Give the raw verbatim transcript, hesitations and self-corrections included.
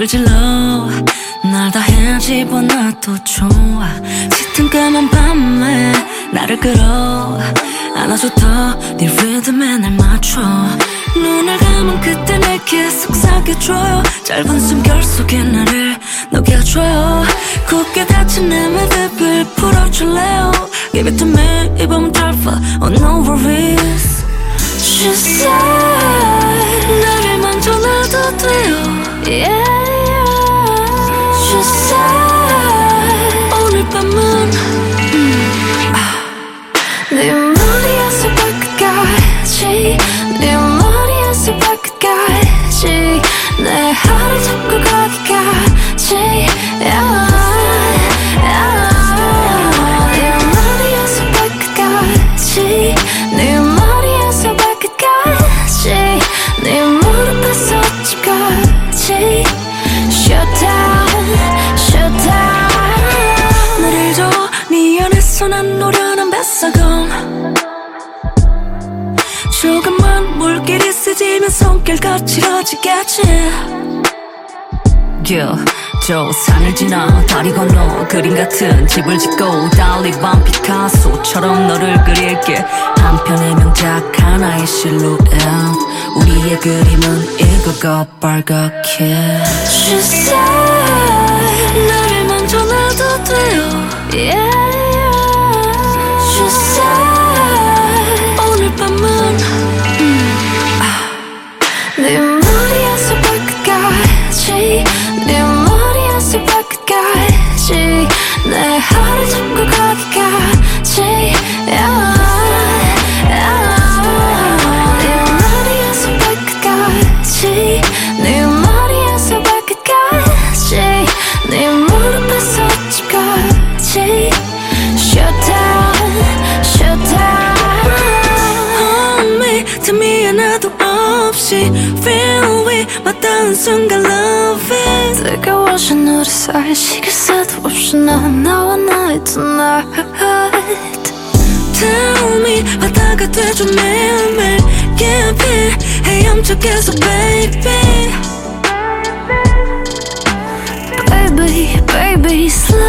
불질러 날 다 헤집어놔도 좋아 짙은 까만 밤에 나를 끌어 안아줘 더 네 리듬에 날 맞춰 눈을 감은 그때 내게 속삭여줘요 짧은 숨결 속에 나를 녹여줘요 굳게 닫힌 내 매듭을 풀어줄래요 Give it to me 이 밤은 짧아 Oh no worries She said 나를 만져놔도 돼요 Yeah She said 오늘 밤은 음, 아. 네 머리에서 발끝까지 네 머리에서 발끝까지 내 하루 잡고 가기까지 yeah. 난 노련한 뱃사공 조금만 물길이 스지면 손길 거칠어지겠지 yeah, 저 산을 지나 다리 건너 그림 같은 집을 짓고 달리 밤 피카소처럼 너를 그릴게 한편의 명작 하나의 실루엣 우리의 그림은 이거가 빨갛게 She said 나를 만져놔도 돼요 yeah. She said 오늘 밤은 음, 아. 네 머리에서 발끝까지 네 머리에서 발끝까지 내 하루 잡고 가기까지 yeah. 네 머리에서 발끝까지 네 머리에서 발끝까지 네 무릎에서 집까지 미안해도 없이 Feel we 맞닿은 순간 Love it 뜨거워진 우리 사이 식을 새도 없이 난 나와 나의 tonight Tell me 바다가 돼줘 매일매일 Give it 헤엄쳐 계속 baby Baby, baby, slow